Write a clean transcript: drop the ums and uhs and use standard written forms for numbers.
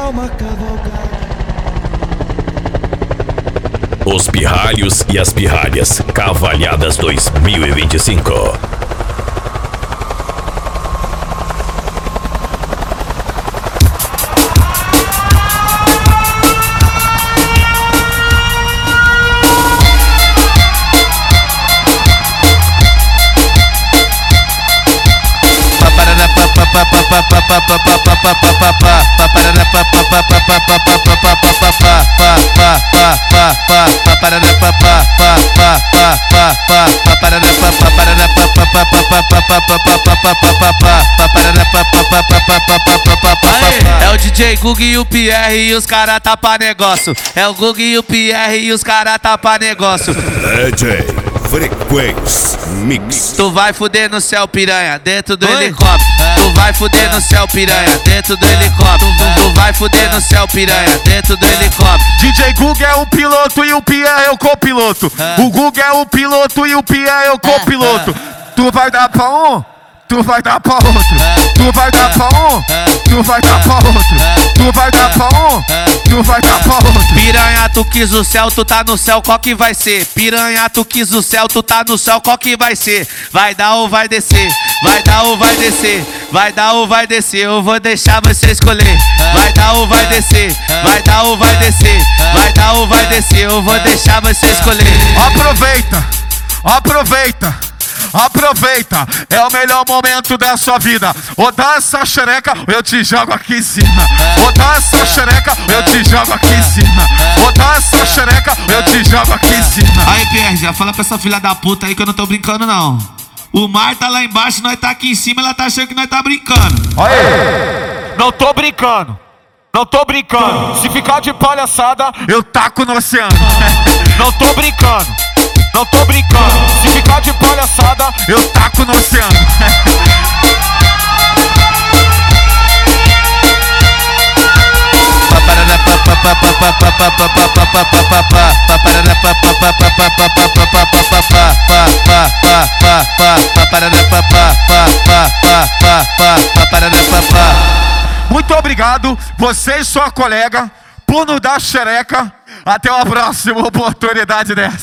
uma cavalgada. Os pirralhos e as pirralhas, Cavalhadas 2025. É o DJ Gug e o Pierre e os cara tá pra negócio. É o Gug e o Pierre e os cara tá pra negócio. DJ Frequência Mix. Tu vai fuder no céu, piranha, dentro do helicóptero. Tu vai fuder no céu, piranha, dentro do helicóptero. Tu vai fuder no céu, piranha, dentro do helicóptero. DJ Gug é o piloto e o Pierre é o copiloto. O Gug é o piloto e o Pierre é o copiloto. Tu vai dar pra um, tu vai dar pra outro. Tu vai dar pra um, tu vai dar pra outro. Tu vai dar pra um, tu vai dar pra outro. Piranha, tu quis o céu, tu tá no céu, qual que vai ser? Piranha, tu quis o céu, tu tá no céu, qual que vai ser? Vai dar ou vai descer? Vai dar ou vai descer? Vai dar ou vai descer? Eu vou deixar você escolher. Vai dar ou vai descer? Vai dar ou vai descer? Vai dar ou vai descer? Eu vou deixar você escolher. Aproveita, aproveita, aproveita. É o melhor momento da sua vida. Ou dá essa xereca, ou eu te jogo aqui em cima. Ou dá essa xereca, ou eu te jogo aqui em cima. Ou dá essa xereca, ou eu te jogo aqui em cima. Aí, Pierre, já fala pra essa filha da puta aí que eu não tô brincando, não. O mar tá lá embaixo, nós tá aqui em cima, ela tá achando que nós tá brincando. Aí, não tô brincando, não tô brincando. Se ficar de palhaçada, eu taco no oceano. Não tô brincando, não tô brincando. Se ficar de palhaçada, eu taco no oceano. Muito obrigado, você e sua colega, por nos dar xereca. Até uma próxima oportunidade dessa.